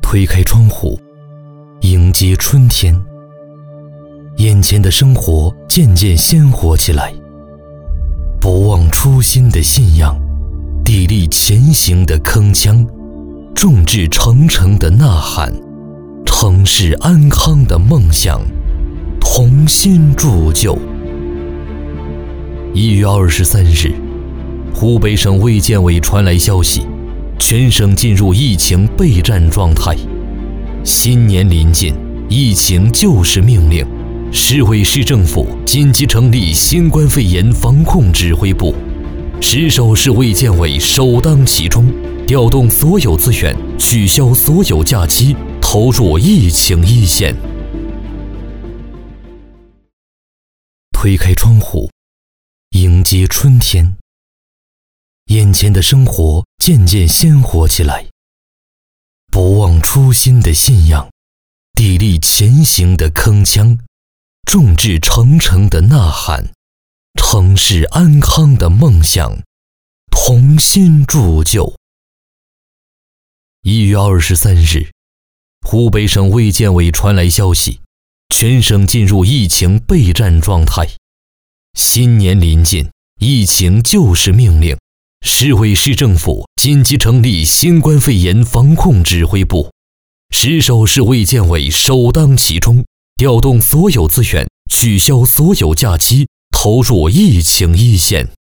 推开窗户，迎接春天。眼前的生活渐渐鲜活起来，不忘初心的信仰，砥砺前行的铿锵，众志成城的呐喊，城市安康的梦想，同心铸就。1月23日，湖北省卫健委传来消息，全省进入疫情备战状态。新年临近，疫情就是命令。市委市政府紧急成立新冠肺炎防控指挥部，市首市卫健委首当其冲，调动所有资源，取消所有假期，投入疫情一线。推开窗户，迎接春天。眼前的生活渐渐鲜活起来，不忘初心的信仰，砥砺前行的铿锵，众志成城的呐喊，城市安康的梦想，同心铸就。1月23日，湖北省卫健委传来消息，全省进入疫情备战状态。新年临近，疫情就是命令。市委市政府紧急成立新冠肺炎防控指挥部，市首市卫健委首当其冲，调动所有资源，取消所有假期，投入疫情一线。